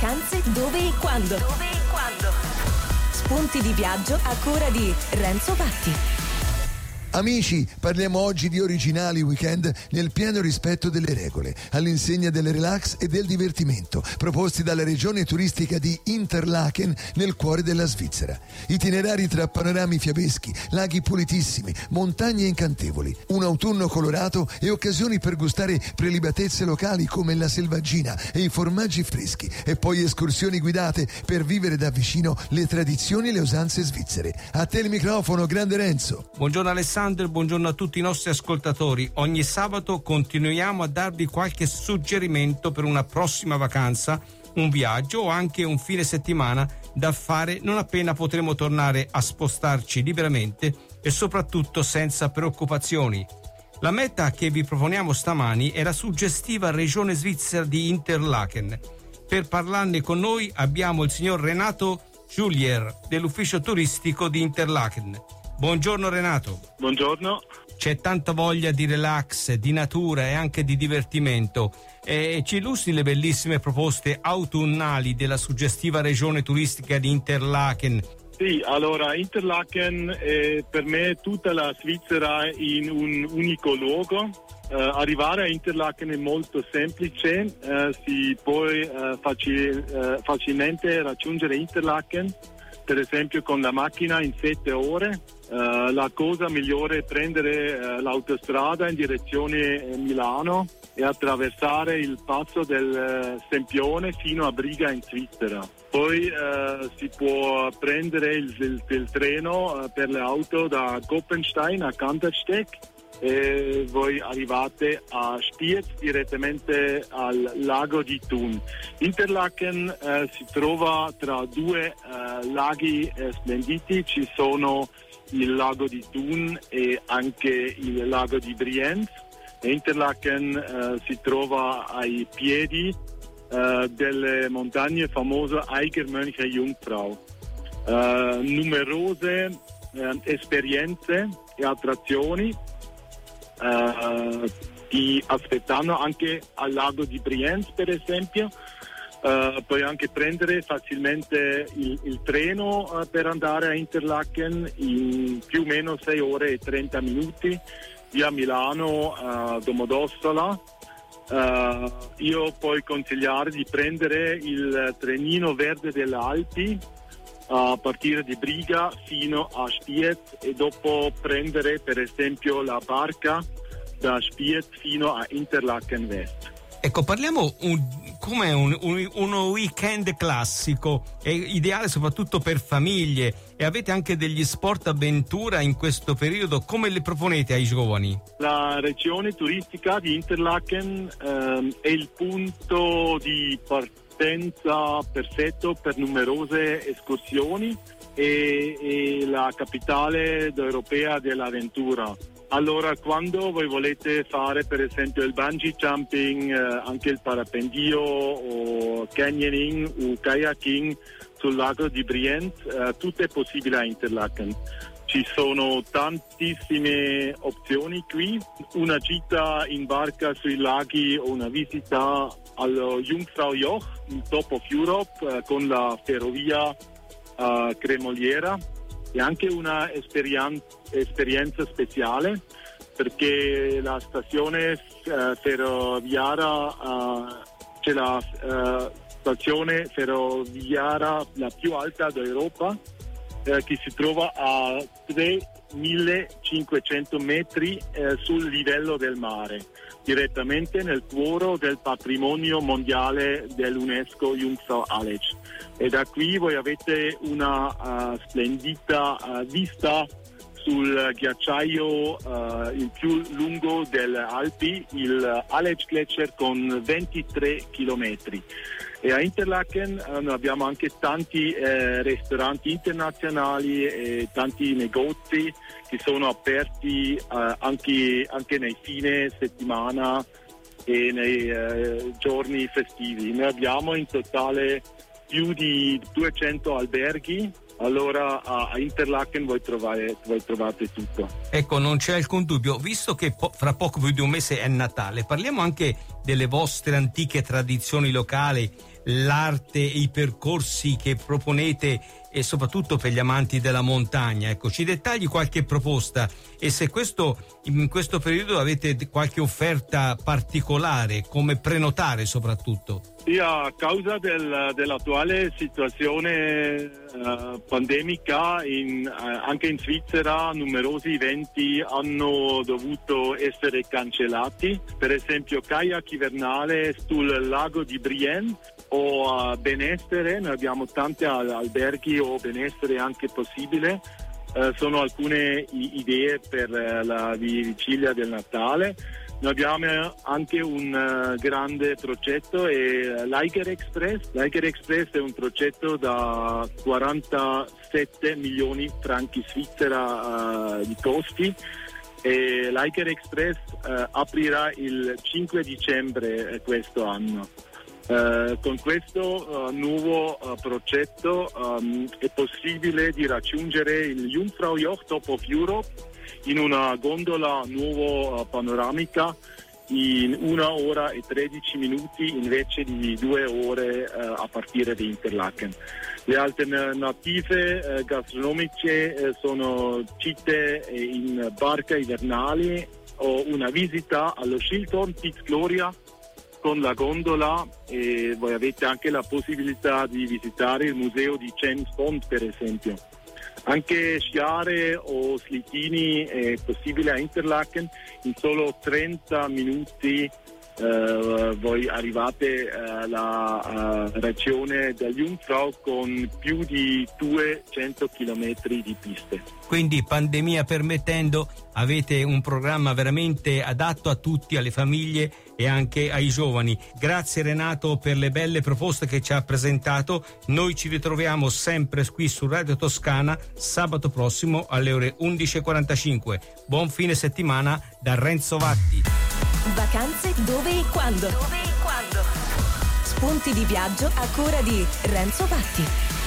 vacanze dove e quando. Spunti di viaggio a cura di Renzo Vatti. Amici, parliamo oggi di originali weekend nel pieno rispetto delle regole, all'insegna del relax e del divertimento, proposti dalla regione turistica di Interlaken nel cuore della Svizzera. Itinerari tra panorami fiabeschi, laghi pulitissimi, montagne incantevoli, un autunno colorato e occasioni per gustare prelibatezze locali come la selvaggina e i formaggi freschi, e poi escursioni guidate per vivere da vicino le tradizioni e le usanze svizzere. A te il microfono, grande Renzo. Buongiorno Alessandro. Buongiorno a tutti i nostri ascoltatori. Ogni sabato continuiamo a darvi qualche suggerimento per una prossima vacanza, un viaggio o anche un fine settimana da fare non appena potremo tornare a spostarci liberamente e soprattutto senza preoccupazioni. La meta che vi proponiamo stamani è la suggestiva regione svizzera di Interlaken. Per parlarne con noi abbiamo il signor Renato Julier dell'ufficio turistico di Interlaken. Buongiorno Renato. Buongiorno. C'è tanta voglia di relax, di natura e anche di divertimento. Ci illustri le bellissime proposte autunnali della suggestiva regione turistica di Interlaken? Sì, allora Interlaken è per me tutta la Svizzera in un unico luogo. Arrivare a Interlaken è molto semplice, si può facilmente raggiungere Interlaken, per esempio con la macchina in 7 ore. La cosa migliore è prendere l'autostrada in direzione Milano e attraversare il passo del Sempione fino a Briga in Svizzera. Poi si può prendere il treno per le auto da Koppenstein a Kandersteg e voi arrivate a Spiez direttamente al lago di Thun. Interlaken si trova tra due laghi splendidi, ci sono il lago di Thun e anche il lago di Brienz. Interlaken si trova ai piedi delle montagne famose Eiger Mönche Jungfrau. Numerose esperienze e attrazioni ti aspettano anche al lago di Brienz, per esempio. Puoi anche prendere facilmente il treno per andare a Interlaken in più o meno 6 ore e 30 minuti via Milano a Domodossola. Io puoi consigliare di prendere il trenino verde delle Alpi a partire di Briga fino a Spiez e dopo prendere per esempio la barca da Spiez fino a Interlaken West. Ecco, parliamo come un weekend classico, è ideale soprattutto per famiglie, e avete anche degli sport avventura in questo periodo. Come le proponete ai giovani? La regione turistica di Interlaken è il punto di partenza perfetto per numerose escursioni e la capitale europea dell'avventura. Allora, quando voi volete fare per esempio il bungee jumping, anche il parapendio o canyoning o kayaking sul lago di Brienz, tutto è possibile a Interlaken. Ci sono tantissime opzioni qui, una gita in barca sui laghi o una visita allo Jungfraujoch, il Top of Europe, con la ferrovia cremoliera, e anche una esperienza speciale perché la stazione ferroviaria c'è la stazione ferroviaria la più alta d'Europa che si trova a 3.500 metri sul livello del mare, direttamente nel cuore del patrimonio mondiale dell'UNESCO Jungfrau Aletsch. E da qui voi avete una splendida vista sul ghiacciaio il più lungo delle Alpi, il Aletsch Gletscher, con 23 chilometri. E a Interlaken abbiamo anche tanti ristoranti internazionali e tanti negozi che sono aperti anche nei fine settimana e nei giorni festivi. Noi abbiamo in totale più di 200 alberghi allora a Interlaken voi trovate tutto. Ecco, non c'è alcun dubbio, visto che fra poco più di un mese è Natale, parliamo anche delle vostre antiche tradizioni locali, l'arte e i percorsi che proponete e soprattutto per gli amanti della montagna. Ecco, ci dettagli qualche proposta e se in questo periodo avete qualche offerta particolare, come prenotare soprattutto. Sì, a causa dell'attuale situazione pandemica anche in Svizzera numerosi eventi hanno dovuto essere cancellati, per esempio kayak invernale sul lago di Brienne o benessere, noi abbiamo tanti alberghi o benessere anche possibile, sono alcune idee per la vigilia del Natale. Noi abbiamo anche un grande progetto, è l'Eiger Express. L'Eiger Express è un progetto da 47 milioni franchi svizzera di costi e l'Eiger Express aprirà il 5 dicembre questo anno. Con questo nuovo progetto è possibile di raggiungere il Jungfraujoch Top of Europe in una gondola nuova panoramica in 1 ora e 13 minuti invece di 2 ore a partire da Interlaken. Le alternative gastronomiche sono gite in barca invernali o una visita allo Schilthorn Piz Gloria con la gondola, e voi avete anche la possibilità di visitare il museo di James Bond, per esempio. Anche sciare o slittini è possibile a Interlaken, in solo 30 minuti voi arrivate alla regione del Jungfrau con più di 200 chilometri di piste. Quindi, pandemia permettendo, avete un programma veramente adatto a tutti, alle famiglie e anche ai giovani. Grazie Renato per le belle proposte che ci ha presentato. Noi ci ritroviamo sempre qui su Radio Toscana sabato prossimo alle ore 11:45. Buon fine settimana da Renzo Vatti. Vacanze dove e quando? Spunti di viaggio a cura di Renzo Vatti.